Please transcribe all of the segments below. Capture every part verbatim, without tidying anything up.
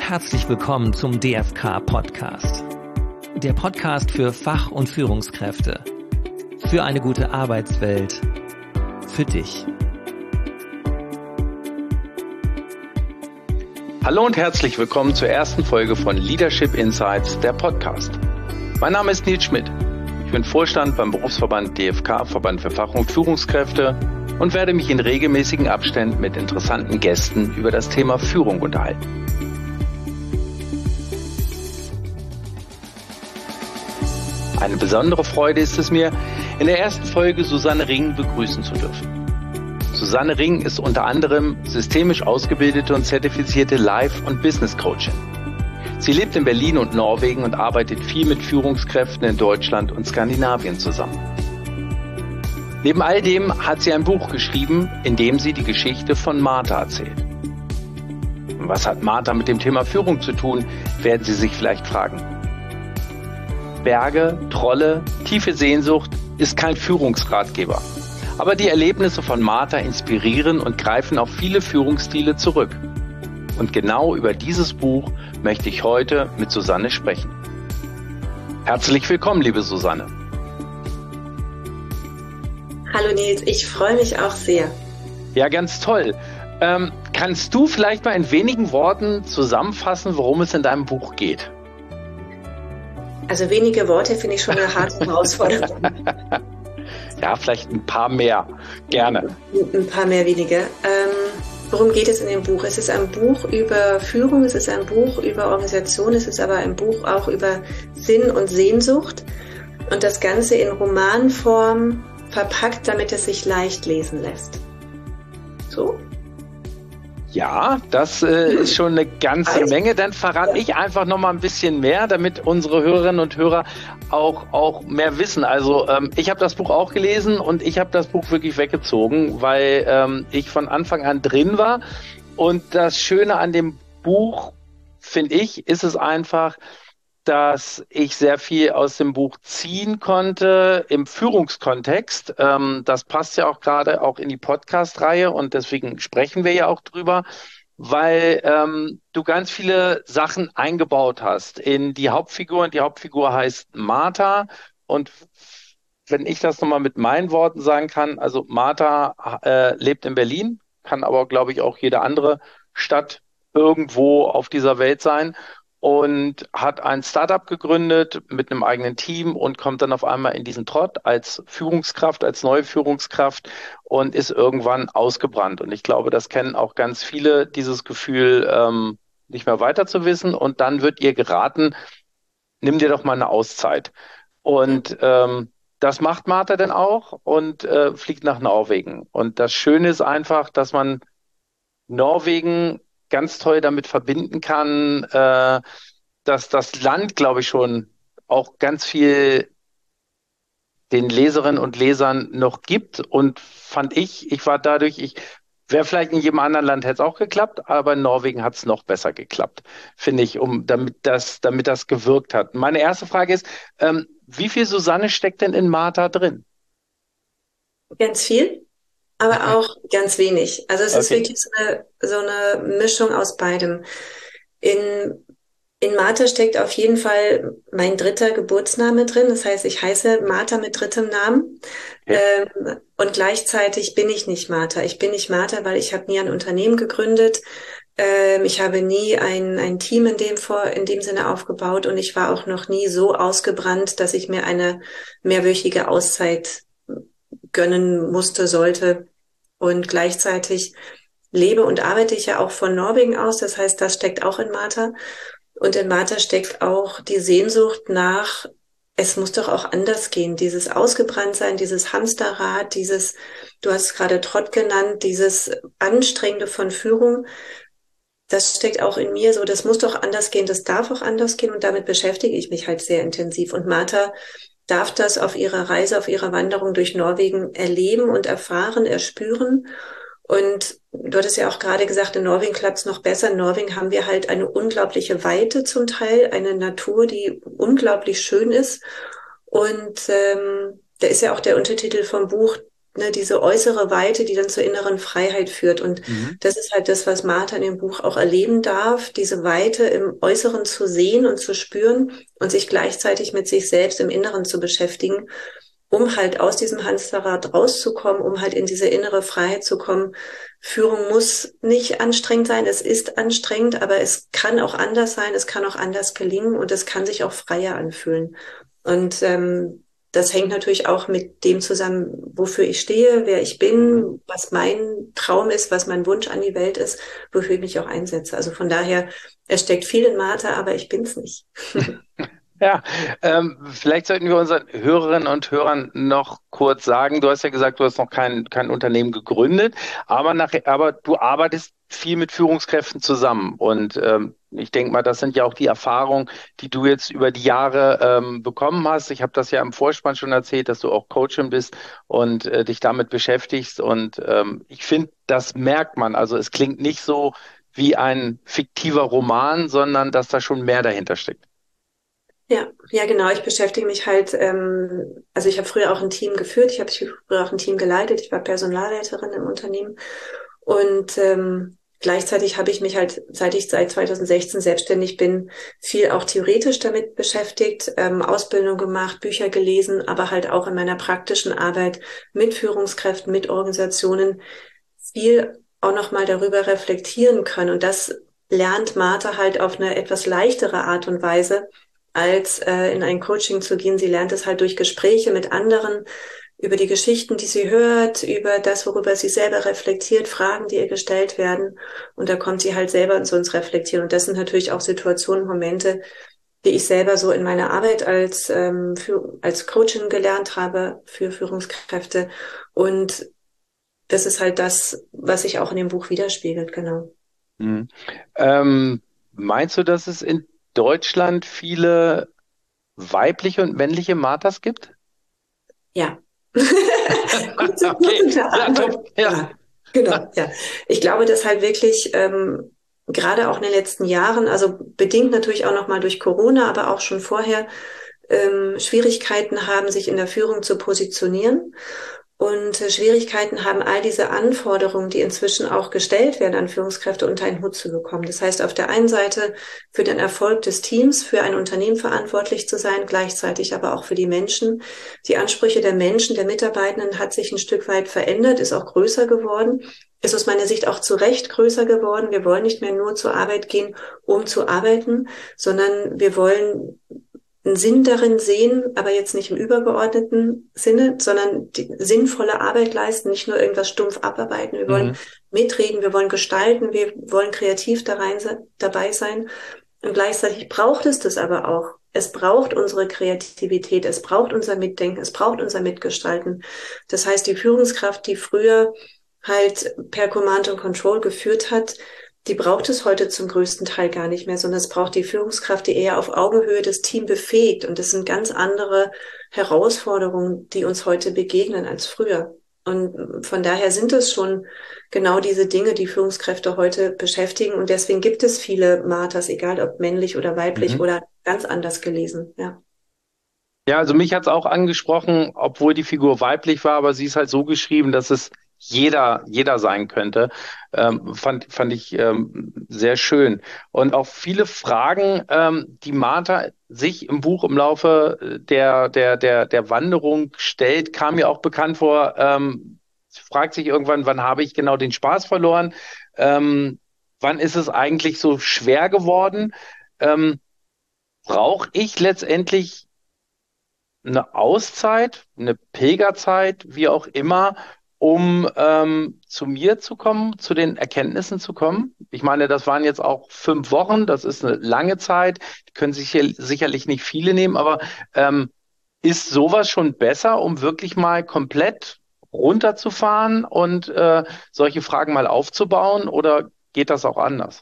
herzlich willkommen zum D F K-Podcast. Der Podcast für Fach- und Führungskräfte. Für eine gute Arbeitswelt. Für dich. Hallo und herzlich willkommen zur ersten Folge von Leadership Insights, der Podcast. Mein Name ist Nils Schmidt. Ich bin Vorstand beim Berufsverband D F K, Verband für Fach- und Führungskräfte, und werde mich in regelmäßigen Abständen mit interessanten Gästen über das Thema Führung unterhalten. Eine besondere Freude ist es mir, in der ersten Folge Susanne Ring begrüßen zu dürfen. Susanne Ring ist unter anderem systemisch ausgebildete und zertifizierte Life- und Business-Coachin. Sie lebt in Berlin und Norwegen und arbeitet viel mit Führungskräften in Deutschland und Skandinavien zusammen. Neben all dem hat sie ein Buch geschrieben, in dem sie die Geschichte von Martha erzählt. Was hat Martha mit dem Thema Führung zu tun, werden Sie sich vielleicht fragen. Berge, Trolle, tiefe Sehnsucht ist kein Führungsratgeber. Aber die Erlebnisse von Martha inspirieren und greifen auf viele Führungsstile zurück. Und genau über dieses Buch möchte ich heute mit Susanne sprechen. Herzlich willkommen, liebe Susanne. Hallo Nils, ich freue mich auch sehr. Ja, ganz toll. Ähm, kannst du vielleicht mal in wenigen Worten zusammenfassen, worum es in deinem Buch geht? Also wenige Worte finde ich schon eine harte Herausforderung. Ja, vielleicht ein paar mehr. Gerne. Ein paar mehr wenige. Ähm, worum geht es in dem Buch? Es ist ein Buch über Führung, es ist ein Buch über Organisation, es ist aber ein Buch auch über Sinn und Sehnsucht. Und das Ganze in Romanform verpackt, damit es sich leicht lesen lässt. So? Ja, das äh, ist schon eine ganze Menge. Dann verrate ich einfach noch mal ein bisschen mehr, damit unsere Hörerinnen und Hörer auch auch mehr wissen. Also ähm, ich habe das Buch auch gelesen und ich habe das Buch wirklich weggezogen, weil ähm, ich von Anfang an drin war. Und das Schöne an dem Buch, finde ich, ist es einfach, dass ich sehr viel aus dem Buch ziehen konnte im Führungskontext. Ähm, das passt ja auch gerade auch in die Podcast-Reihe und deswegen sprechen wir ja auch drüber, weil ähm, du ganz viele Sachen eingebaut hast in die Hauptfigur. Und die Hauptfigur heißt Martha. Und wenn ich das nochmal mit meinen Worten sagen kann, also Martha äh, lebt in Berlin, kann aber, glaube ich, auch jede andere Stadt irgendwo auf dieser Welt sein. Und hat ein Startup gegründet mit einem eigenen Team und kommt dann auf einmal in diesen Trott als Führungskraft, als neue Führungskraft und ist irgendwann ausgebrannt. Und ich glaube, das kennen auch ganz viele, dieses Gefühl, ähm, nicht mehr weiter zu wissen. Und dann wird ihr geraten, nimm dir doch mal eine Auszeit. Und ähm, das macht Martha dann auch und äh, fliegt nach Norwegen. Und das Schöne ist einfach, dass man Norwegen ganz toll damit verbinden kann, äh, dass das Land, glaube ich, schon auch ganz viel den Leserinnen und Lesern noch gibt. Und fand ich, ich war dadurch, ich wäre vielleicht in jedem anderen Land hätte es auch geklappt, aber in Norwegen hat es noch besser geklappt, finde ich, um damit das, damit das gewirkt hat. Meine erste Frage ist, ähm, wie viel Susanne steckt denn in Martha drin? Ganz viel, aber auch ganz wenig. Also es ist Okay. wirklich so eine, so eine Mischung aus beidem. In, in Martha steckt auf jeden Fall mein dritter Geburtsname drin. Das heißt, ich heiße Martha mit drittem Namen. Okay. Ähm, und gleichzeitig bin ich nicht Martha. Ich bin nicht Martha, weil ich habe nie ein Unternehmen gegründet. Ähm, ich habe nie ein, ein Team in dem, vor, in dem Sinne aufgebaut und ich war auch noch nie so ausgebrannt, dass ich mir eine mehrwöchige Auszeit gönnen musste, sollte. Und gleichzeitig lebe und arbeite ich ja auch von Norwegen aus. Das heißt, das steckt auch in Martha. Und in Martha steckt auch die Sehnsucht nach, es muss doch auch anders gehen. Dieses Ausgebranntsein, dieses Hamsterrad, dieses, du hast es gerade Trott genannt, dieses Anstrengende von Führung, das steckt auch in mir so, das muss doch anders gehen, das darf auch anders gehen. Und damit beschäftige ich mich halt sehr intensiv. Und Martha darf das auf ihrer Reise, auf ihrer Wanderung durch Norwegen erleben und erfahren, erspüren. Und du hattest ja auch gerade gesagt, in Norwegen klappt es noch besser. In Norwegen haben wir halt eine unglaubliche Weite zum Teil, eine Natur, die unglaublich schön ist. Und ähm, da ist ja auch der Untertitel vom Buch, ne, diese äußere Weite, die dann zur inneren Freiheit führt. Und Mhm. das ist halt das, was Martha in dem Buch auch erleben darf, diese Weite im Äußeren zu sehen und zu spüren und sich gleichzeitig mit sich selbst im Inneren zu beschäftigen, um halt aus diesem Hamsterrad rauszukommen, um halt in diese innere Freiheit zu kommen. Führung muss nicht anstrengend sein, es ist anstrengend, aber es kann auch anders sein, es kann auch anders gelingen und es kann sich auch freier anfühlen. Und ähm, das hängt natürlich auch mit dem zusammen, wofür ich stehe, wer ich bin, was mein Traum ist, was mein Wunsch an die Welt ist, wofür ich mich auch einsetze. Also von daher, es steckt viel in Martha, aber ich bin's nicht. Ja, ähm, vielleicht sollten wir unseren Hörerinnen und Hörern noch kurz sagen, du hast ja gesagt, du hast noch kein, kein Unternehmen gegründet, aber, nach, aber du arbeitest viel mit Führungskräften zusammen. Und ähm, ich denke mal, das sind ja auch die Erfahrungen, die du jetzt über die Jahre ähm, bekommen hast. Ich habe das ja im Vorspann schon erzählt, dass du auch Coachin bist und äh, dich damit beschäftigst. Und ähm, ich finde, das merkt man. Also es klingt nicht so wie ein fiktiver Roman, sondern dass da schon mehr dahinter steckt. Ja, ja, genau. Ich beschäftige mich halt, ähm, also ich habe früher auch ein Team geführt, ich habe früher auch ein Team geleitet, ich war Personalleiterin im Unternehmen und ähm, gleichzeitig habe ich mich halt, seit ich seit zwanzig sechzehn selbstständig bin, viel auch theoretisch damit beschäftigt, ähm, Ausbildung gemacht, Bücher gelesen, aber halt auch in meiner praktischen Arbeit mit Führungskräften, mit Organisationen viel auch nochmal darüber reflektieren können. Und das lernt Martha halt auf eine etwas leichtere Art und Weise, als äh, in ein Coaching zu gehen. Sie lernt es halt durch Gespräche mit anderen, über die Geschichten, die sie hört, über das, worüber sie selber reflektiert, Fragen, die ihr gestellt werden. Und da kommt sie halt selber zu uns reflektieren. Und das sind natürlich auch Situationen, Momente, die ich selber so in meiner Arbeit als, ähm, für, als Coachin gelernt habe für Führungskräfte. Und das ist halt das, was sich auch in dem Buch widerspiegelt, genau. Mhm. Ähm, meinst du, dass es in Deutschland viele weibliche und männliche Marthas gibt? Ja. Kurze, Okay, kurze klare ja, Antwort. top. Ja. Ja, genau, ja. Ich glaube, dass halt wirklich ähm, gerade auch in den letzten Jahren, also bedingt natürlich auch nochmal durch Corona, aber auch schon vorher, ähm, Schwierigkeiten haben, sich in der Führung zu positionieren. Und äh, Schwierigkeiten haben, all diese Anforderungen, die inzwischen auch gestellt werden an Führungskräfte, unter einen Hut zu bekommen. Das heißt, auf der einen Seite für den Erfolg des Teams, für ein Unternehmen verantwortlich zu sein, gleichzeitig aber auch für die Menschen. Die Ansprüche der Menschen, der Mitarbeitenden hat sich ein Stück weit verändert, ist auch größer geworden. Ist aus meiner Sicht auch zu Recht größer geworden. Wir wollen nicht mehr nur zur Arbeit gehen, um zu arbeiten, sondern wir wollen einen Sinn darin sehen, aber jetzt nicht im übergeordneten Sinne, sondern die sinnvolle Arbeit leisten, nicht nur irgendwas stumpf abarbeiten. Wir wollen Mhm. mitreden, wir wollen gestalten, wir wollen kreativ da rein, dabei sein. Und gleichzeitig braucht es das aber auch. Es braucht unsere Kreativität, es braucht unser Mitdenken, es braucht unser Mitgestalten. Das heißt, die Führungskraft, die früher halt per Command and Control geführt hat, die braucht es heute zum größten Teil gar nicht mehr, sondern es braucht die Führungskraft, die eher auf Augenhöhe das Team befähigt. Und das sind ganz andere Herausforderungen, die uns heute begegnen als früher. Und von daher sind es schon genau diese Dinge, die Führungskräfte heute beschäftigen. Und deswegen gibt es viele Marthas, egal ob männlich oder weiblich Mhm. oder ganz anders gelesen. Ja. Ja, also mich hat es auch angesprochen, obwohl die Figur weiblich war, aber sie ist halt so geschrieben, dass es jeder, jeder sein könnte. Ähm, fand, fand ich ähm, sehr schön. Und auch viele Fragen, ähm, die Martha sich im Buch im Laufe der, der, der, der Wanderung stellt, kam mir auch bekannt vor. Ähm, sie fragt sich irgendwann, wann habe ich genau den Spaß verloren? Ähm, wann ist es eigentlich so schwer geworden? Ähm, brauche ich letztendlich eine Auszeit, eine Pilgerzeit, wie auch immer, um ähm, zu mir zu kommen, zu den Erkenntnissen zu kommen? Ich meine, das waren jetzt auch fünf Wochen, das ist eine lange Zeit, die können sich hier sicherlich nicht viele nehmen, aber ähm, ist sowas schon besser, um wirklich mal komplett runterzufahren und äh, solche Fragen mal aufzubauen, oder geht das auch anders?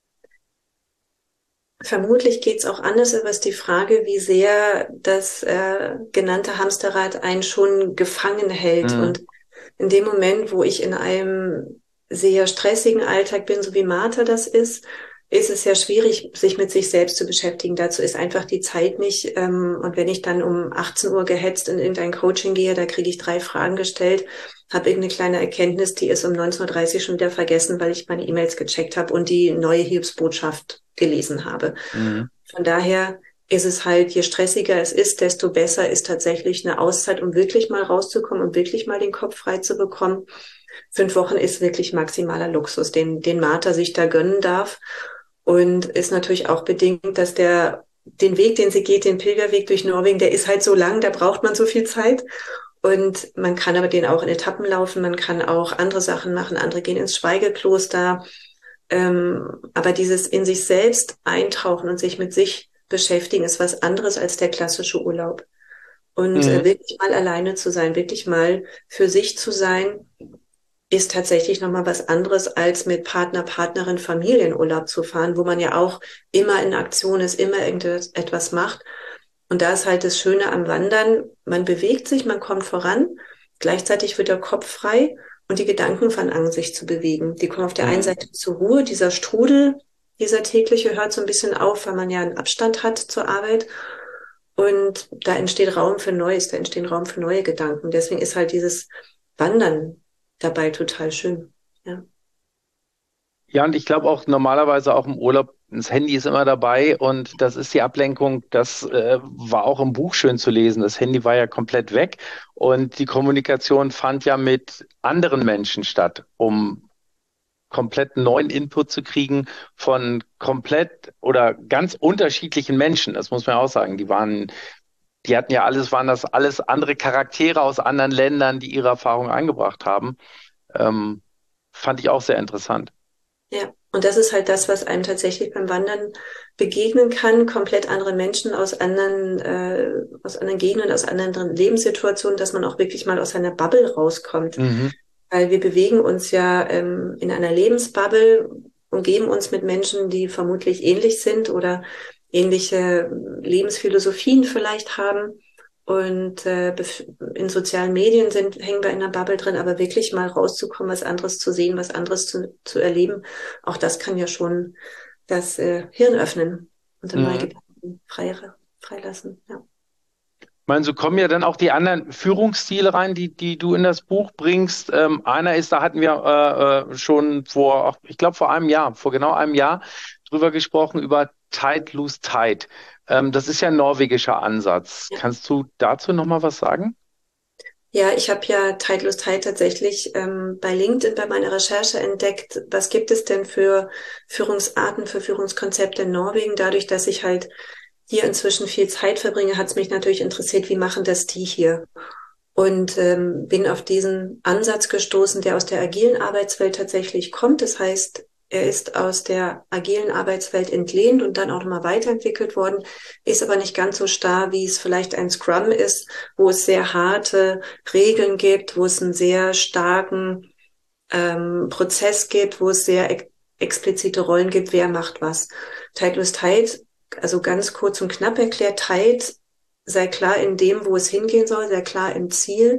Vermutlich geht's auch anders, aber es ist die Frage, wie sehr das äh, genannte Hamsterrad einen schon gefangen hält. Mhm. Und in dem Moment, wo ich in einem sehr stressigen Alltag bin, so wie Martha das ist, ist es sehr schwierig, sich mit sich selbst zu beschäftigen. Dazu ist einfach die Zeit nicht. Ähm, und wenn ich dann um achtzehn Uhr gehetzt in irgendein Coaching gehe, da kriege ich drei Fragen gestellt, habe irgendeine kleine Erkenntnis, die ist um neunzehn Uhr dreißig schon wieder vergessen, weil ich meine E-Mails gecheckt habe und die neue Hilfsbotschaft gelesen habe. Mhm. Von daher ist es halt, je stressiger es ist, desto besser ist tatsächlich eine Auszeit, um wirklich mal rauszukommen und wirklich mal den Kopf frei zu bekommen. Fünf Wochen ist wirklich maximaler Luxus, den, den Martha sich da gönnen darf. Und ist natürlich auch bedingt, dass der, den Weg, den sie geht, den Pilgerweg durch Norwegen, der ist halt so lang, da braucht man so viel Zeit. Und man kann aber den auch in Etappen laufen, man kann auch andere Sachen machen, andere gehen ins Schweigekloster. Ähm, aber dieses in sich selbst eintauchen und sich mit sich beschäftigen, ist was anderes als der klassische Urlaub. Und äh, Mhm. wirklich mal alleine zu sein, wirklich mal für sich zu sein, ist tatsächlich nochmal was anderes, als mit Partner, Partnerin, Familienurlaub zu fahren, wo man ja auch immer in Aktion ist, immer irgendetwas macht. Und da ist halt das Schöne am Wandern, man bewegt sich, man kommt voran, gleichzeitig wird der Kopf frei und die Gedanken fangen an, sich zu bewegen. Die kommen auf der einen Mhm. Seite zur Ruhe, dieser Strudel, dieser tägliche hört so ein bisschen auf, weil man ja einen Abstand hat zur Arbeit. Und da entsteht Raum für Neues, da entstehen Raum für neue Gedanken. Deswegen ist halt dieses Wandern dabei total schön. Ja. Ja, und ich glaube auch normalerweise auch im Urlaub, das Handy ist immer dabei und das ist die Ablenkung. Das äh, war auch im Buch schön zu lesen. Das Handy war ja komplett weg und die Kommunikation fand ja mit anderen Menschen statt, um komplett neuen Input zu kriegen von komplett oder ganz unterschiedlichen Menschen. Das muss man auch sagen. Die waren, die hatten ja alles, waren das alles andere Charaktere aus anderen Ländern, die ihre Erfahrungen eingebracht haben. Ähm, fand ich auch sehr interessant. Ja, und das ist halt das, was einem tatsächlich beim Wandern begegnen kann. Komplett andere Menschen aus anderen, äh, aus anderen Gegenden, aus anderen Lebenssituationen, dass man auch wirklich mal aus seiner Bubble rauskommt. Mhm. Weil wir bewegen uns ja ähm, in einer Lebensbubble, umgeben uns mit Menschen, die vermutlich ähnlich sind oder ähnliche Lebensphilosophien vielleicht haben. Und äh, bef- in sozialen Medien sind, hängen wir in einer Bubble drin, aber wirklich mal rauszukommen, was anderes zu sehen, was anderes zu, zu erleben, auch das kann ja schon das äh, Hirn öffnen und dann neue Mhm. Gedanken frei, freilassen. Ja. Ich meine, so kommen ja dann auch die anderen Führungsstile rein, die, die du in das Buch bringst. Ähm, einer ist, da hatten wir äh, äh, schon vor, ach, ich glaube vor einem Jahr, vor genau einem Jahr drüber gesprochen, über Tide Lose Tide. Ähm, das ist ja ein norwegischer Ansatz. Ja. Kannst du dazu nochmal was sagen? Ja, ich habe ja Tideless Tide tatsächlich ähm, bei LinkedIn bei meiner Recherche entdeckt. Was gibt es denn für Führungsarten, für Führungskonzepte in Norwegen? Dadurch, dass ich halt hier inzwischen viel Zeit verbringe, hat es mich natürlich interessiert, wie machen das die hier? Und ähm, bin auf diesen Ansatz gestoßen, der aus der agilen Arbeitswelt tatsächlich kommt. Das heißt, er ist aus der agilen Arbeitswelt entlehnt und dann auch nochmal weiterentwickelt worden, ist aber nicht ganz so starr, wie es vielleicht ein Scrum ist, wo es sehr harte Regeln gibt, wo es einen sehr starken ähm, Prozess gibt, wo es sehr ex explizite Rollen gibt, wer macht was. Tide Lose Tide, also ganz kurz und knapp erklärt, Tide sei klar in dem, wo es hingehen soll, sei klar im Ziel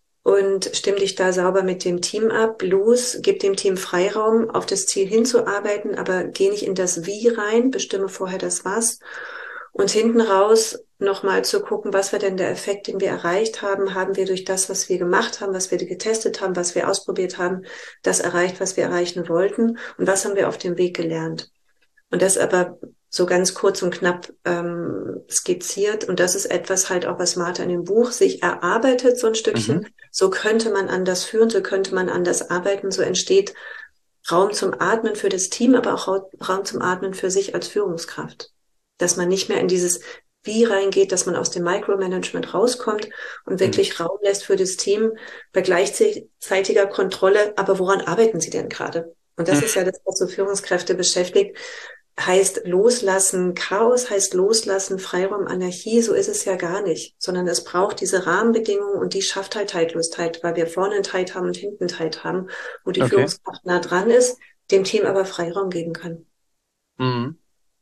und stimm dich da sauber mit dem Team ab. Los, gib dem Team Freiraum, auf das Ziel hinzuarbeiten, aber geh nicht in das Wie rein, bestimme vorher das Was. Und hinten raus nochmal zu gucken, was war denn der Effekt, den wir erreicht haben? Haben wir durch das, was wir gemacht haben, was wir getestet haben, was wir ausprobiert haben, das erreicht, was wir erreichen wollten? Und was haben wir auf dem Weg gelernt? Und das aber so ganz kurz und knapp ähm, skizziert. Und das ist etwas halt auch, was Martha in dem Buch sich erarbeitet, so ein Mhm. Stückchen. So könnte man anders führen, so könnte man anders arbeiten. So entsteht Raum zum Atmen für das Team, aber auch Raum zum Atmen für sich als Führungskraft. Dass man nicht mehr in dieses Wie reingeht, dass man aus dem Micromanagement rauskommt und Mhm. wirklich Raum lässt für das Team bei gleichzeitiger Kontrolle. Aber woran arbeiten Sie denn gerade? Und das ist ja das, was so Führungskräfte beschäftigt. Heißt loslassen, Chaos heißt loslassen, Freiraum, Anarchie, so ist es ja gar nicht, sondern es braucht diese Rahmenbedingungen und die schafft halt Zeitlosigkeit, weil wir vorne einen Tide haben und hinten einen Tide haben, wo die Okay. Führungskraft nah dran ist, dem Team aber Freiraum geben kann. Mhm.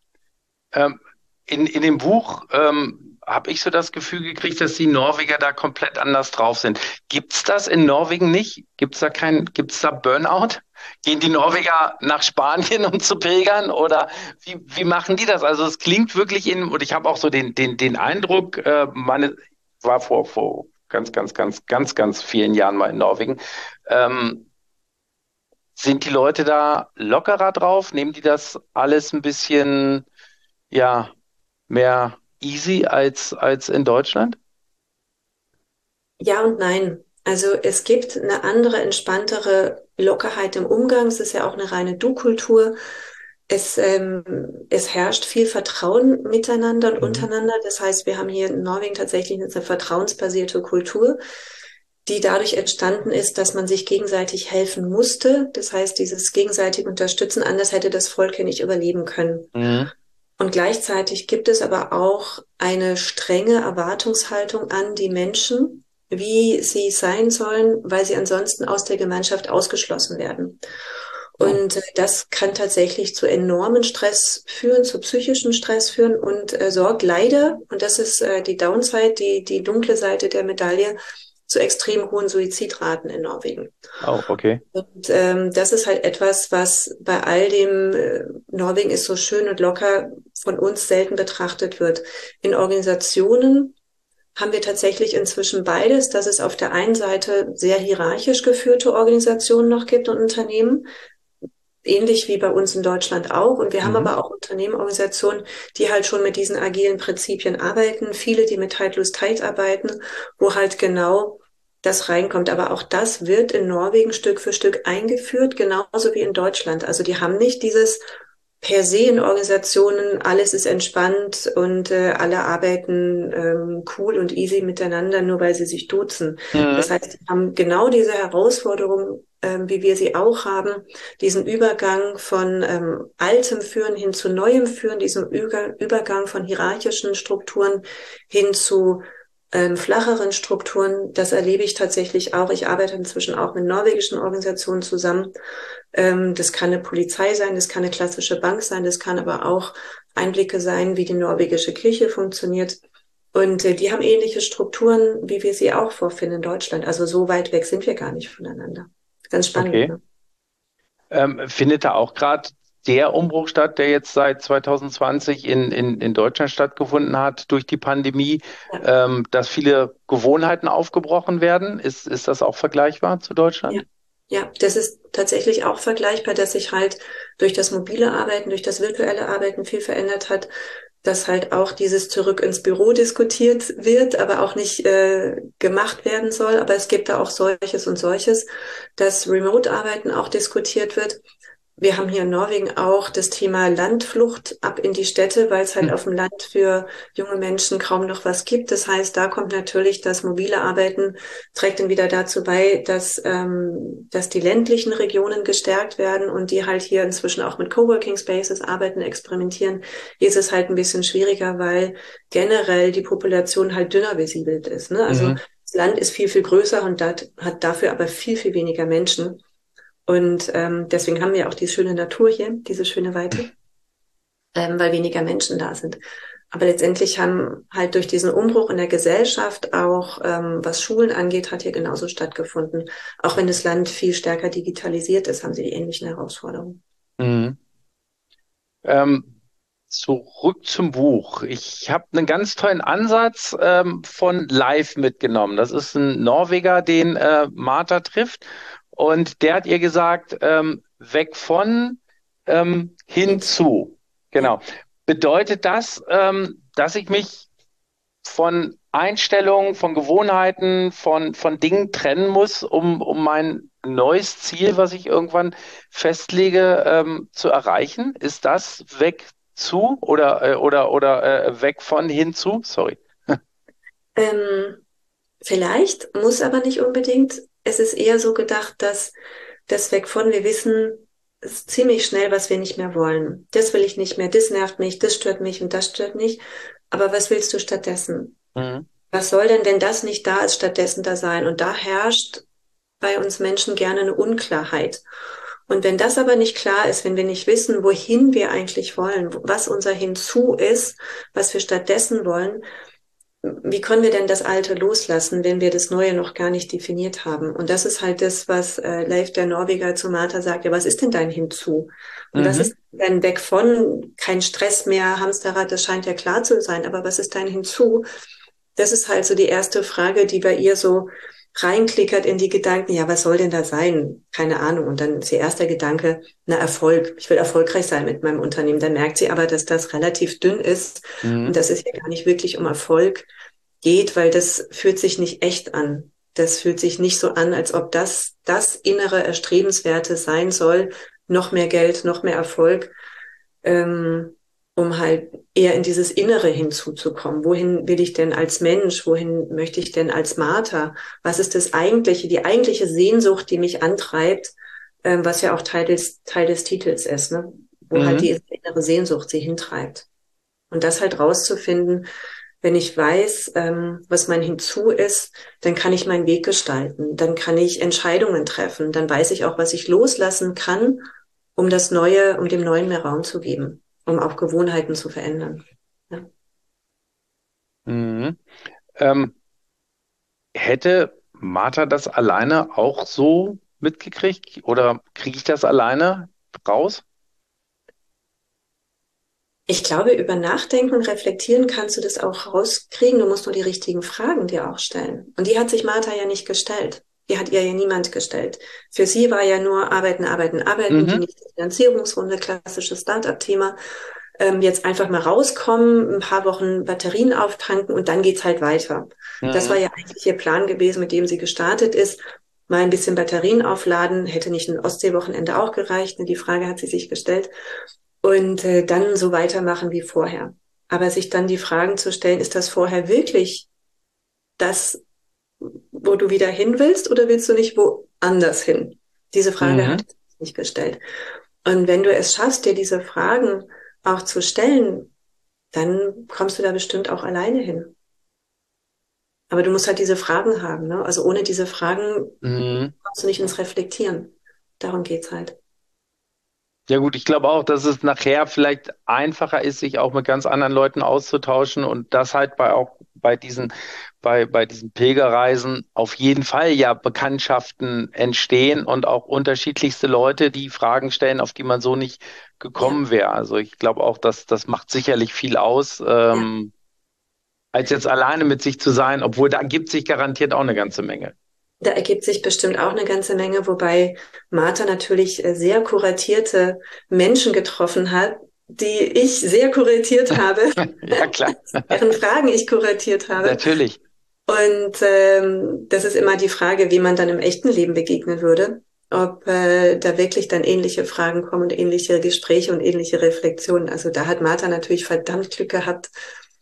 Ähm, in, in dem Buch ähm, habe ich so das Gefühl gekriegt, dass die Norweger da komplett anders drauf sind. Gibt's das in Norwegen nicht? Gibt's da kein, gibt's da Burnout? Gehen die Norweger nach Spanien, um zu pilgern, oder wie, wie machen die das? Also es klingt wirklich in, und ich habe auch so den, den, den Eindruck, äh, meine, war vor, vor ganz, ganz, ganz, ganz, ganz vielen Jahren mal in Norwegen. Ähm, sind die Leute da lockerer drauf? Nehmen die das alles ein bisschen, ja, mehr easy als, als in Deutschland? Ja und nein. Also es gibt eine andere, entspanntere Lockerheit im Umgang. Es ist ja auch eine reine Du-Kultur. Es, ähm, es herrscht viel Vertrauen miteinander und Mhm. untereinander. Das heißt, wir haben hier in Norwegen tatsächlich eine vertrauensbasierte Kultur, die dadurch entstanden ist, dass man sich gegenseitig helfen musste. Das heißt, dieses gegenseitige Unterstützen, anders hätte das Volk hier nicht überleben können. Mhm. Und gleichzeitig gibt es aber auch eine strenge Erwartungshaltung an die Menschen, wie sie sein sollen, weil sie ansonsten aus der Gemeinschaft ausgeschlossen werden. Oh, Und äh, das kann tatsächlich zu enormen Stress führen, zu psychischen Stress führen und äh, sorgt leider, und das ist äh, die Downside, die, die dunkle Seite der Medaille, zu extrem hohen Suizidraten in Norwegen. oh, okay. Und ähm, das ist halt etwas, was bei all dem, äh, Norwegen ist so schön und locker, von uns selten betrachtet wird. In Organisationen haben wir tatsächlich inzwischen beides, dass es auf der einen Seite sehr hierarchisch geführte Organisationen noch gibt und Unternehmen, ähnlich wie bei uns in Deutschland auch. Und wir haben Mhm. aber auch Unternehmen, Organisationen, die halt schon mit diesen agilen Prinzipien arbeiten, viele, die mit Tight Loose Tight arbeiten, wo halt genau das reinkommt. Aber auch das wird in Norwegen Stück für Stück eingeführt, genauso wie in Deutschland. Also die haben nicht dieses per se in Organisationen, alles ist entspannt und äh, alle arbeiten ähm, cool und easy miteinander, nur weil sie sich duzen. Das Mhm. heißt, sie haben genau diese Herausforderung, ähm, wie wir sie auch haben, diesen Übergang von ähm, altem Führen hin zu neuem Führen, diesen Über Übergang von hierarchischen Strukturen hin zu ähm, flacheren Strukturen. Das erlebe ich tatsächlich auch. Ich arbeite inzwischen auch mit norwegischen Organisationen zusammen. Ähm, das kann eine Polizei sein, das kann eine klassische Bank sein, das kann aber auch Einblicke sein, wie die norwegische Kirche funktioniert. Und äh, die haben ähnliche Strukturen, wie wir sie auch vorfinden in Deutschland. Also so weit weg sind wir gar nicht voneinander. Ganz spannend, Okay. ne? Ähm, findet da auch gerade der Umbruch statt, der jetzt seit zwanzig zwanzig in, in, in Deutschland stattgefunden hat durch die Pandemie, Ja, ähm, dass viele Gewohnheiten aufgebrochen werden? Ist, ist das auch vergleichbar zu ja. Deutschland? Ja, das ist tatsächlich auch vergleichbar, dass sich halt durch das mobile Arbeiten, durch das virtuelle Arbeiten viel verändert hat, dass halt auch dieses Zurück ins Büro diskutiert wird, aber auch nicht äh, gemacht werden soll. Aber es gibt da auch solches und solches, dass Remote-Arbeiten auch diskutiert wird. Wir haben hier in Norwegen auch das Thema Landflucht ab in die Städte, weil es halt Hm. auf dem Land für junge Menschen kaum noch was gibt. Das heißt, da kommt natürlich das mobile Arbeiten, trägt dann wieder dazu bei, dass, ähm, dass die ländlichen Regionen gestärkt werden und die halt hier inzwischen auch mit Coworking Spaces arbeiten, experimentieren. Hier ist es halt ein bisschen schwieriger, weil generell die Population halt dünner besiedelt ist, ne? Also Mhm. das Land ist viel, viel größer und dat, hat dafür aber viel, viel weniger Menschen. Und ähm, deswegen haben wir auch die schöne Natur hier, diese schöne Weite, ähm, weil weniger Menschen da sind. Aber letztendlich haben halt durch diesen Umbruch in der Gesellschaft auch, ähm, was Schulen angeht, hat hier genauso stattgefunden. Auch wenn das Land viel stärker digitalisiert ist, haben sie die ähnlichen Herausforderungen. Mhm. Ähm, zurück zum Buch. Ich habe einen ganz tollen Ansatz ähm, von Live mitgenommen. Das ist ein Norweger, den äh, Martha trifft. Und der hat ihr gesagt, ähm, weg von ähm, Hinzu. hinzu. Ja. Genau. Bedeutet das, ähm, dass ich mich von Einstellungen, von Gewohnheiten, von, von Dingen trennen muss, um, um mein neues Ziel, was ich irgendwann festlege, ähm, zu erreichen? Ist das weg zu oder, äh, oder, oder äh, weg von hinzu? Sorry. Ähm, Vielleicht, muss aber nicht unbedingt. Es ist eher so gedacht, dass das weg von, wir wissen es ziemlich schnell, was wir nicht mehr wollen. Das will ich nicht mehr, das nervt mich, das stört mich und das stört mich. Aber was willst du stattdessen? Mhm. Was soll denn, wenn das nicht da ist, stattdessen da sein? Und da herrscht bei uns Menschen gerne eine Unklarheit. Und wenn das aber nicht klar ist, wenn wir nicht wissen, wohin wir eigentlich wollen, was unser Hinzu ist, was wir stattdessen wollen, wie können wir denn das Alte loslassen, wenn wir das Neue noch gar nicht definiert haben? Und das ist halt das, was äh, Leif der Norweger zu Martha sagt. Ja, was ist denn dein Hinzu? Und was Mhm. ist dein Weg von? Kein Stress mehr, Hamsterrad, das scheint ja klar zu sein. Aber was ist dein Hinzu? Das ist halt so die erste Frage, die bei ihr so reinklickert in die Gedanken, ja, was soll denn da sein? Keine Ahnung. Und dann ist ihr erster Gedanke, na, Erfolg. Ich will erfolgreich sein mit meinem Unternehmen. Dann merkt sie aber, dass das relativ dünn ist und Mhm. dass es hier gar nicht wirklich um Erfolg geht, weil das fühlt sich nicht echt an. Das fühlt sich nicht so an, als ob das das innere Erstrebenswerte sein soll. Noch mehr Geld, noch mehr Erfolg. Ähm, um halt eher in dieses Innere hinzuzukommen. Wohin will ich denn als Mensch? Wohin möchte ich denn als Martha? Was ist das eigentliche, die eigentliche Sehnsucht, die mich antreibt, ähm, was ja auch Teil des, Teil des Titels ist, ne? Wo halt Mhm. die innere Sehnsucht sie hintreibt. Und das halt rauszufinden, wenn ich weiß, ähm, was mein Hinzu ist, dann kann ich meinen Weg gestalten, dann kann ich Entscheidungen treffen, dann weiß ich auch, was ich loslassen kann, um das Neue, um dem Neuen mehr Raum zu geben, um auch Gewohnheiten zu verändern. Ja. Mhm. Ähm, hätte Martha das alleine auch so mitgekriegt oder kriege ich das alleine raus? Ich glaube, über Nachdenken und Reflektieren kannst du das auch rauskriegen. Du musst nur die richtigen Fragen dir auch stellen. Und die hat sich Martha ja nicht gestellt. Die hat ihr ja niemand gestellt. Für sie war ja nur arbeiten, arbeiten, arbeiten, die Mhm. nächste Finanzierungsrunde, klassisches Start-up-Thema. Ähm, jetzt einfach mal rauskommen, ein paar Wochen Batterien auftanken und dann geht's halt weiter. Das war Mhm. ja eigentlich ihr Plan gewesen, mit dem sie gestartet ist. Mal ein bisschen Batterien aufladen, hätte nicht ein Ostseewochenende auch gereicht. Die Frage hat sie sich gestellt. Und äh, dann so weitermachen wie vorher. Aber sich dann die Fragen zu stellen, ist das vorher wirklich das, wo du wieder hin willst, oder willst du nicht woanders hin? Diese Frage hat Mhm. sie nicht gestellt. Und wenn du es schaffst, dir diese Fragen auch zu stellen, dann kommst du da bestimmt auch alleine hin. Aber du musst halt diese Fragen haben, ne? Also ohne diese Fragen Mhm. kommst du nicht ins Reflektieren. Darum geht's halt. Ja gut, ich glaube auch, dass es nachher vielleicht einfacher ist, sich auch mit ganz anderen Leuten auszutauschen und das halt bei auch bei diesen bei bei diesen Pilgerreisen auf jeden Fall ja Bekanntschaften entstehen und auch unterschiedlichste Leute, die Fragen stellen, auf die man so nicht Ja, gekommen wäre. Also ich glaube auch, dass das macht sicherlich viel aus, ja. ähm, als jetzt alleine mit sich zu sein, obwohl da gibt sich garantiert auch eine ganze Menge. Da ergibt sich bestimmt auch eine ganze Menge, wobei Martha natürlich äh, sehr kuratierte Menschen getroffen hat, die ich sehr kuratiert habe, Ja klar, deren Fragen ich kuratiert habe. natürlich. Und ähm, das ist immer die Frage, wie man dann im echten Leben begegnen würde, ob äh, da wirklich dann ähnliche Fragen kommen und ähnliche Gespräche und ähnliche Reflexionen. Also da hat Martha natürlich verdammt Glück gehabt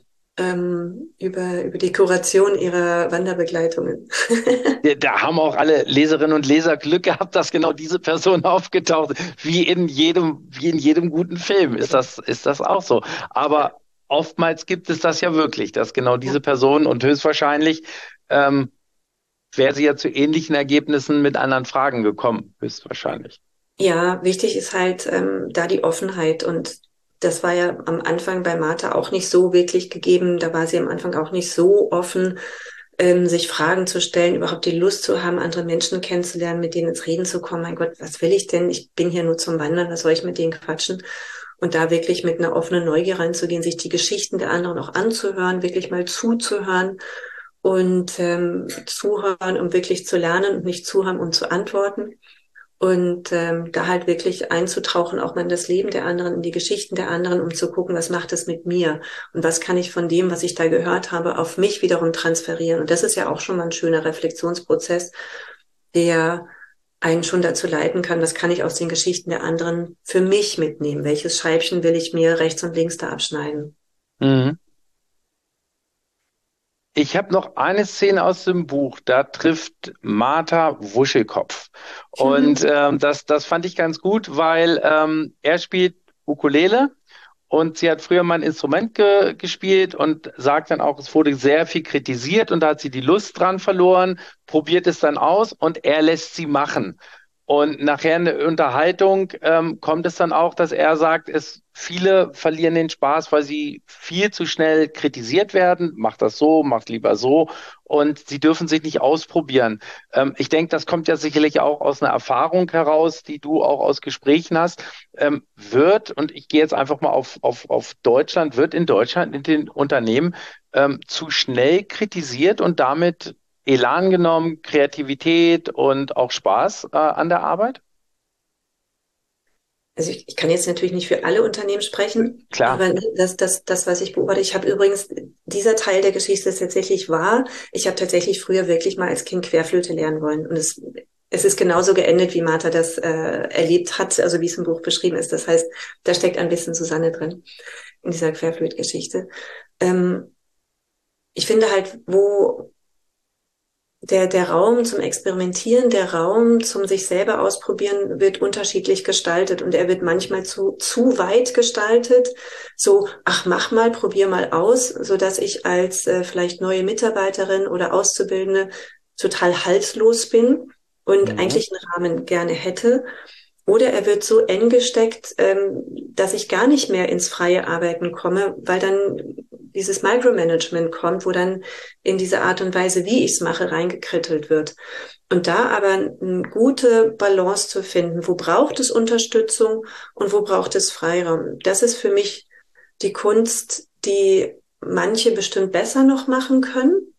ähm, über, über die Kuration ihrer Wanderbegleitungen. Ja, da haben auch alle Leserinnen und Leser Glück gehabt, dass genau diese Person aufgetaucht ist. Wie in jedem, wie in jedem guten Film ist das, ist das auch so. Aber oftmals gibt es das ja wirklich, dass genau Ja. diese Person und höchstwahrscheinlich ähm, wäre sie ja zu ähnlichen Ergebnissen mit anderen Fragen gekommen, höchstwahrscheinlich. Ja, wichtig ist halt ähm, da die Offenheit, und das war ja am Anfang bei Martha auch nicht so wirklich gegeben. Da war sie am Anfang auch nicht so offen, ähm, sich Fragen zu stellen, überhaupt die Lust zu haben, andere Menschen kennenzulernen, mit denen ins Reden zu kommen. Mein Gott, was will ich denn? Ich bin hier nur zum Wandern, was soll ich mit denen quatschen? Und da wirklich mit einer offenen Neugier reinzugehen, sich die Geschichten der anderen auch anzuhören, wirklich mal zuzuhören und ähm, zuhören, um wirklich zu lernen und nicht zuhören, um zu antworten. Und ähm, da halt wirklich einzutauchen, auch mal in das Leben der anderen, in die Geschichten der anderen, um zu gucken, was macht es mit mir und was kann ich von dem, was ich da gehört habe, auf mich wiederum transferieren. Und das ist ja auch schon mal ein schöner Reflexionsprozess, der einen schon dazu leiten kann, was kann ich aus den Geschichten der anderen für mich mitnehmen? Welches Scheibchen will ich mir rechts und links da abschneiden? Mhm. Ich habe noch eine Szene aus dem Buch, da trifft Martha Wuschelkopf. Und ähm, das, das fand ich ganz gut, weil ähm, er spielt Ukulele und sie hat früher mal ein Instrument ge gespielt und sagt dann auch, es wurde sehr viel kritisiert und da hat sie die Lust dran verloren, probiert es dann aus und er lässt sie machen. Und nachher in der Unterhaltung ähm, kommt es dann auch, dass er sagt, es, viele verlieren den Spaß, weil sie viel zu schnell kritisiert werden. Macht das so, macht lieber so. Und sie dürfen sich nicht ausprobieren. Ähm, ich denke, das kommt ja sicherlich auch aus einer Erfahrung heraus, die du auch aus Gesprächen hast. Ähm, wird, und ich gehe jetzt einfach mal auf, auf, auf Deutschland, wird in Deutschland in den Unternehmen ähm, zu schnell kritisiert und damit Elan genommen, Kreativität und auch Spaß äh, an der Arbeit? Also ich, ich kann jetzt natürlich nicht für alle Unternehmen sprechen, Klar. aber das, das, das, was ich beobachte, ich habe übrigens, dieser Teil der Geschichte ist tatsächlich wahr. Ich habe tatsächlich früher wirklich mal als Kind Querflöte lernen wollen. Und es, es ist genauso geendet, wie Martha das äh, erlebt hat, also wie es im Buch beschrieben ist. Das heißt, da steckt ein bisschen Susanne drin in dieser Querflötgeschichte. Ähm, ich finde halt, wo Der, der Raum zum Experimentieren, der Raum zum sich selber ausprobieren wird unterschiedlich gestaltet und er wird manchmal zu, zu weit gestaltet. So, ach, mach mal, probier mal aus, so dass ich als äh, vielleicht neue Mitarbeiterin oder Auszubildende total halslos bin und Mhm. eigentlich einen Rahmen gerne hätte. Oder er wird so eng gesteckt, ähm, dass ich gar nicht mehr ins freie Arbeiten komme, weil dann dieses Micromanagement kommt, wo dann in diese Art und Weise, wie ich es mache, reingekrittelt wird. Und da aber eine gute Balance zu finden, wo braucht es Unterstützung und wo braucht es Freiraum. Das ist für mich die Kunst, die manche bestimmt besser noch machen können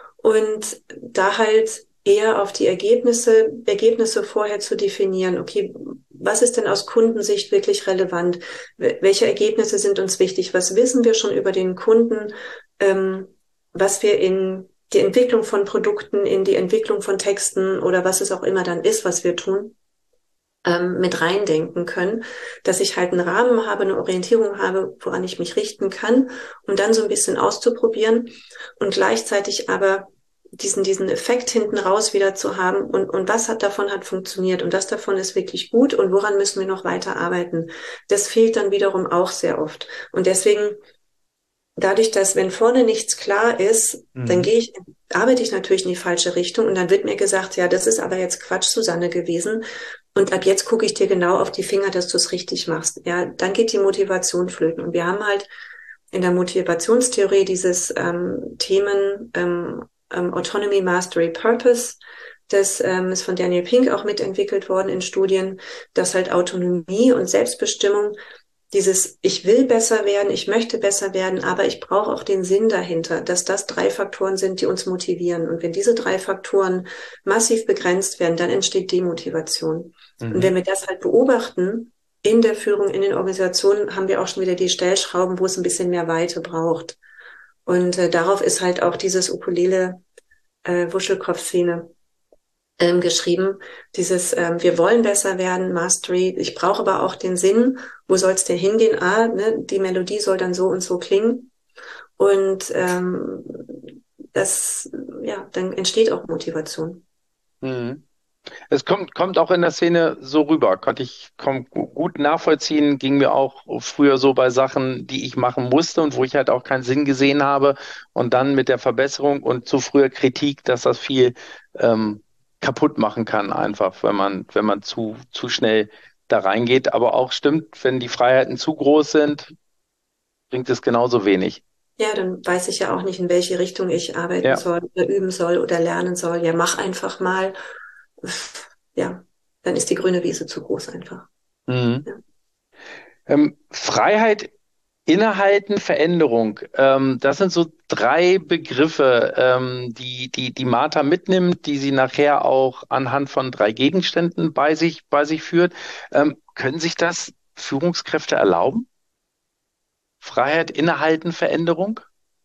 und da halt eher auf die Ergebnisse, Ergebnisse vorher zu definieren. Okay, was ist denn aus Kundensicht wirklich relevant? Welche Ergebnisse sind uns wichtig? Was wissen wir schon über den Kunden? Ähm, was wir in die Entwicklung von Produkten, in die Entwicklung von Texten oder was es auch immer dann ist, was wir tun, ähm, mit reindenken können, dass ich halt einen Rahmen habe, eine Orientierung habe, woran ich mich richten kann, um dann so ein bisschen auszuprobieren und gleichzeitig aber diesen, diesen Effekt hinten raus wieder zu haben und, und was hat davon hat funktioniert und das davon ist wirklich gut und woran müssen wir noch weiter arbeiten. Das fehlt dann wiederum auch sehr oft. Und deswegen, dadurch, dass wenn vorne nichts klar ist, dann Mhm. gehe ich, arbeite ich natürlich in die falsche Richtung und dann wird mir gesagt, ja, das ist aber jetzt Quatsch, Susanne, gewesen. Und ab jetzt gucke ich dir genau auf die Finger, dass du es richtig machst. Ja, dann geht die Motivation flöten. Und wir haben halt in der Motivationstheorie dieses ähm, Themen ähm, ähm, Autonomy, Mastery, Purpose. Das ähm, ist von Daniel Pink auch mitentwickelt worden in Studien, dass halt Autonomie und Selbstbestimmung dieses, ich will besser werden, ich möchte besser werden, aber ich brauche auch den Sinn dahinter, dass das drei Faktoren sind, die uns motivieren. Und wenn diese drei Faktoren massiv begrenzt werden, dann entsteht Demotivation. Und wenn Mhm. wir das halt beobachten, in der Führung, in den Organisationen, haben wir auch schon wieder die Stellschrauben, wo es ein bisschen mehr Weite braucht. Und äh, darauf ist halt auch dieses Ukulele äh, Wuschelkopf-Szene ähm, geschrieben. Dieses, ähm, wir wollen besser werden, Mastery. Ich brauche aber auch den Sinn. Wo soll es denn hingehen? Ah, ne, die Melodie soll dann so und so klingen. Und ähm, das, ja, dann entsteht auch Motivation. Mhm. Es kommt, kommt auch in der Szene so rüber, konnte ich komm, gu- gut nachvollziehen, ging mir auch früher so bei Sachen, die ich machen musste und wo ich halt auch keinen Sinn gesehen habe und dann mit der Verbesserung und zu früher Kritik, dass das viel ähm, kaputt machen kann einfach, wenn man, wenn man zu, zu schnell da reingeht. Aber auch stimmt, wenn die Freiheiten zu groß sind, bringt es genauso wenig. Ja, dann weiß ich ja auch nicht, in welche Richtung ich arbeiten Ja. soll oder üben soll oder lernen soll. Ja, mach einfach mal. Ja, dann ist die grüne Wiese zu groß einfach. Mhm. Ja. Ähm, Freiheit Innehalten, Veränderung. Ähm, das sind so drei Begriffe, ähm, die, die, die Martha mitnimmt, die sie nachher auch anhand von drei Gegenständen bei sich, bei sich führt. Ähm, können sich das Führungskräfte erlauben? Freiheit, Innehalten, Veränderung?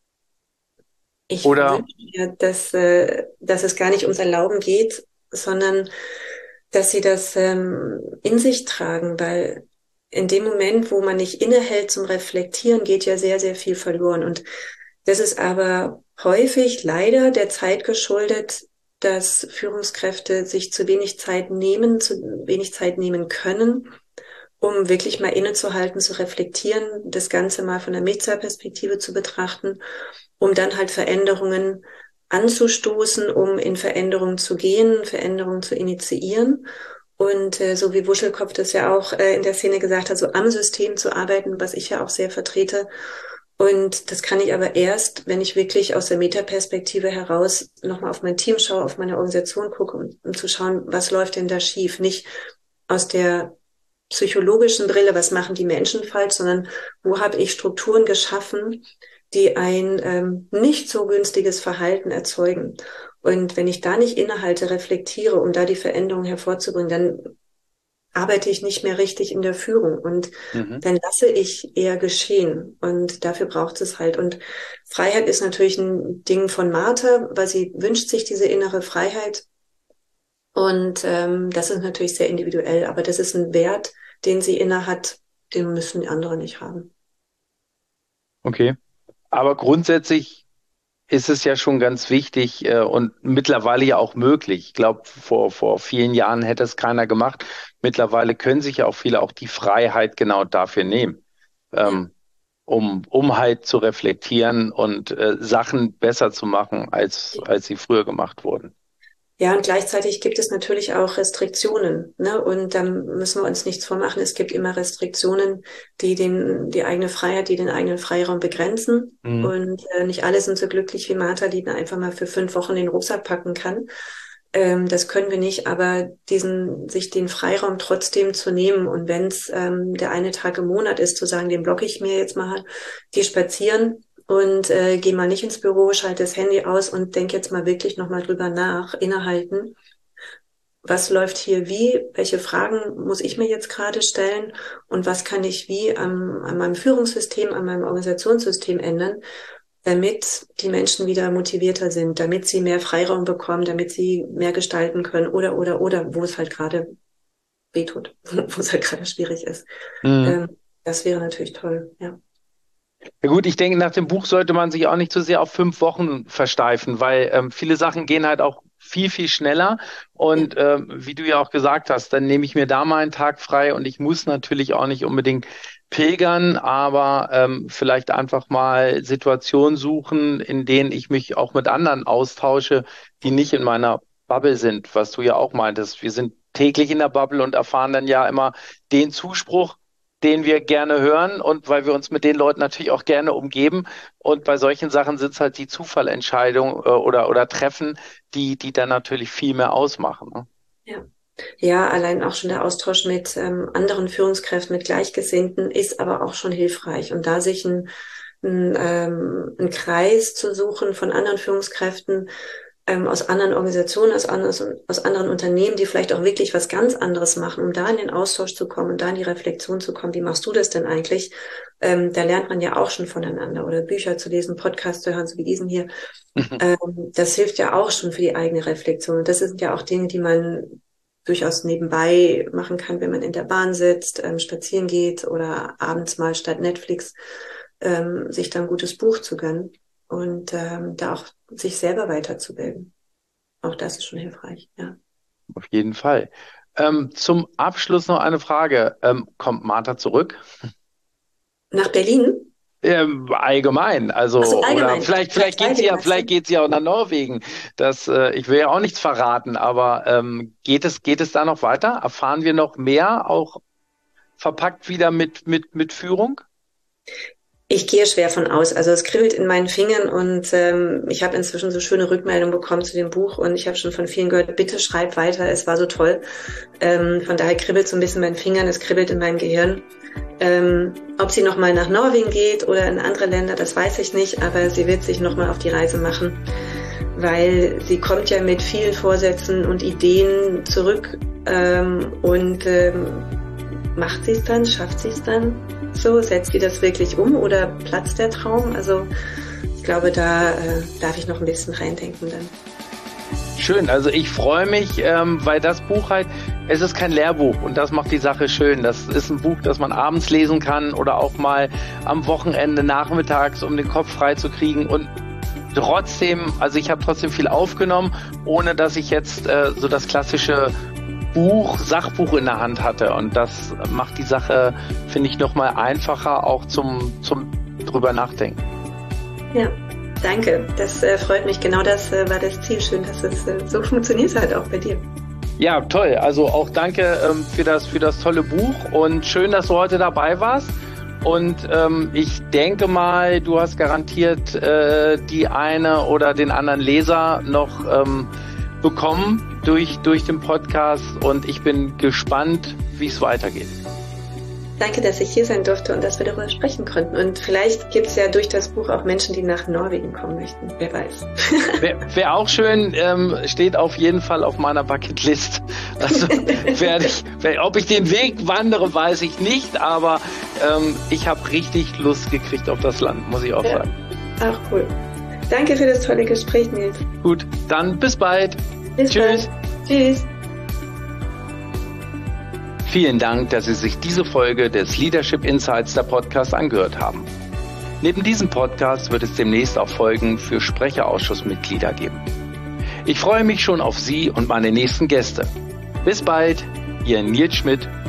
Ich Oder? wünsche mir, dass, äh, dass es gar nicht ums Erlauben geht, sondern dass sie das ähm, in sich tragen, weil in dem Moment, wo man nicht innehält zum Reflektieren, geht ja sehr, sehr viel verloren. Und das ist aber häufig leider der Zeit geschuldet, dass Führungskräfte sich zu wenig Zeit nehmen, zu wenig Zeit nehmen können, um wirklich mal innezuhalten, zu reflektieren, das Ganze mal von der Meta-Perspektive zu betrachten, um dann halt Veränderungen anzustoßen, um in Veränderungen zu gehen, Veränderungen zu initiieren. Und äh, so wie Wuschelkopf das ja auch äh, in der Szene gesagt hat, so am System zu arbeiten, was ich ja auch sehr vertrete. Und das kann ich aber erst, wenn ich wirklich aus der Metaperspektive heraus nochmal auf mein Team schaue, auf meine Organisation gucke, um, um zu schauen, was läuft denn da schief. Nicht aus der psychologischen Brille, was machen die Menschen falsch, sondern wo habe ich Strukturen geschaffen, die ein ähm, nicht so günstiges Verhalten erzeugen. Und wenn ich da nicht innehalte, reflektiere, um da die Veränderung hervorzubringen, dann arbeite ich nicht mehr richtig in der Führung und mhm. dann lasse ich eher geschehen und dafür braucht es halt. Und Freiheit ist natürlich ein Ding von Martha, weil sie wünscht sich diese innere Freiheit und ähm, das ist natürlich sehr individuell, aber das ist ein Wert, den sie inne hat, den müssen die anderen nicht haben. Okay, aber grundsätzlich ist es ja schon ganz wichtig äh, und mittlerweile ja auch möglich. Ich glaube, vor, vor vielen Jahren hätte es keiner gemacht. Mittlerweile können sich ja auch viele auch die Freiheit genau dafür nehmen, ähm, um, um halt zu reflektieren und äh, Sachen besser zu machen, als, als sie früher gemacht wurden. Ja, und gleichzeitig gibt es natürlich auch Restriktionen, ne? Und dann müssen wir uns nichts vormachen. Es gibt immer Restriktionen, die den, die eigene Freiheit, die den eigenen Freiraum begrenzen. Mhm. Und äh, nicht alle sind so glücklich wie Martha, die dann einfach mal für fünf Wochen den Rucksack packen kann. Ähm, das können wir nicht, aber diesen, sich den Freiraum trotzdem zu nehmen. Und wenn es ähm, der eine Tag im Monat ist, zu sagen, den blocke ich mir jetzt mal, geh spazieren. Und äh, geh mal nicht ins Büro, schalte das Handy aus und denk jetzt mal wirklich nochmal drüber nach, innehalten. Was läuft hier wie? Welche Fragen muss ich mir jetzt gerade stellen? Und was kann ich wie an, an meinem Führungssystem, an meinem Organisationssystem ändern, damit die Menschen wieder motivierter sind, damit sie mehr Freiraum bekommen, damit sie mehr gestalten können oder, oder, oder, wo es halt gerade wehtut, wo es halt gerade schwierig ist. Mhm. Ähm, das wäre natürlich toll, ja. Ja gut, ich denke, nach dem Buch sollte man sich auch nicht so sehr auf fünf Wochen versteifen, weil ähm, viele Sachen gehen halt auch viel, viel schneller. Und ja. ähm, wie du ja auch gesagt hast, dann nehme ich mir da mal einen Tag frei und ich muss natürlich auch nicht unbedingt pilgern, aber ähm, vielleicht einfach mal Situationen suchen, in denen ich mich auch mit anderen austausche, die nicht in meiner Bubble sind, was du ja auch meintest. Wir sind täglich in der Bubble und erfahren dann ja immer den Zuspruch, den wir gerne hören und weil wir uns mit den Leuten natürlich auch gerne umgeben. Und bei solchen Sachen sind es halt die Zufallentscheidungen äh, oder, oder Treffen, die, die dann natürlich viel mehr ausmachen. Ne? Ja. Ja, allein auch schon der Austausch mit ähm, anderen Führungskräften, mit Gleichgesinnten ist aber auch schon hilfreich. Und da sich ein, ein, ähm, ein Kreis zu suchen von anderen Führungskräften, Ähm, aus anderen Organisationen, aus, aus, aus anderen Unternehmen, die vielleicht auch wirklich was ganz anderes machen, um da in den Austausch zu kommen und da in die Reflexion zu kommen. Wie machst du das denn eigentlich? Ähm, da lernt man ja auch schon voneinander oder Bücher zu lesen, Podcasts zu hören, so wie diesen hier. Mhm. Ähm, das hilft ja auch schon für die eigene Reflexion. Und das sind ja auch Dinge, die man durchaus nebenbei machen kann, wenn man in der Bahn sitzt, ähm, spazieren geht oder abends mal statt Netflix ähm, sich dann ein gutes Buch zu gönnen. Und ähm, da auch sich selber weiterzubilden. Auch das ist schon hilfreich, ja. Auf jeden Fall. Ähm, zum Abschluss noch eine Frage. Ähm, kommt Martha zurück? Nach Berlin? Ähm, allgemein, also so, allgemein. Oder vielleicht vielleicht geht sie ja vielleicht geht sie ja auch nach Norwegen. Das äh, ich will ja auch nichts verraten, aber ähm, geht es geht es da noch weiter? Erfahren wir noch mehr, auch verpackt wieder mit mit mit Führung? Ich gehe schwer von aus. Also es kribbelt in meinen Fingern und ähm, ich habe inzwischen so schöne Rückmeldungen bekommen zu dem Buch und ich habe schon von vielen gehört, bitte schreib weiter, es war so toll. Ähm, von daher kribbelt so ein bisschen in meinen Fingern, es kribbelt in meinem Gehirn. Ähm, ob sie nochmal nach Norwegen geht oder in andere Länder, das weiß ich nicht, aber sie wird sich nochmal auf die Reise machen, weil sie kommt ja mit vielen Vorsätzen und Ideen zurück ähm, und ähm, macht sie es dann, schafft sie es dann? So, setzt sie das wirklich um oder platzt der Traum? Also ich glaube, da äh, darf ich noch ein bisschen reindenken dann. Schön, also ich freue mich, ähm, weil das Buch halt, es ist kein Lehrbuch und das macht die Sache schön. Das ist ein Buch, das man abends lesen kann oder auch mal am Wochenende nachmittags, um den Kopf frei zu kriegen und trotzdem, also ich habe trotzdem viel aufgenommen, ohne dass ich jetzt äh, so das klassische Buch, Sachbuch in der Hand hatte und das macht die Sache, finde ich, nochmal einfacher, auch zum, zum drüber nachdenken. Ja, danke. Das äh, freut mich. Genau das äh, war das Ziel. Schön, dass es äh, so funktioniert hat, auch bei dir. Ja, toll. Also auch danke ähm, für das für das tolle Buch und schön, dass du heute dabei warst. Und ähm, ich denke mal, du hast garantiert äh, die eine oder den anderen Leser noch ähm, bekommen durch durch den Podcast und ich bin gespannt, wie es weitergeht. Danke, dass ich hier sein durfte und dass wir darüber sprechen konnten. Und vielleicht gibt es ja durch das Buch auch Menschen, die nach Norwegen kommen möchten. Wer weiß. Wäre wär auch schön, ähm, steht auf jeden Fall auf meiner Bucketlist. Also werde ich, wär, ob ich den Weg wandere, weiß ich nicht, aber ähm, ich habe richtig Lust gekriegt auf das Land, muss ich auch ja, sagen. Auch cool. Danke für das tolle Gespräch, Nils. Gut, dann bis bald. Bis Tschüss. bald. Tschüss. Vielen Dank, dass Sie sich diese Folge des Leadership Insights der Podcast angehört haben. Neben diesem Podcast wird es demnächst auch Folgen für Sprecherausschussmitglieder geben. Ich freue mich schon auf Sie und meine nächsten Gäste. Bis bald, Ihr Nils Schmidt.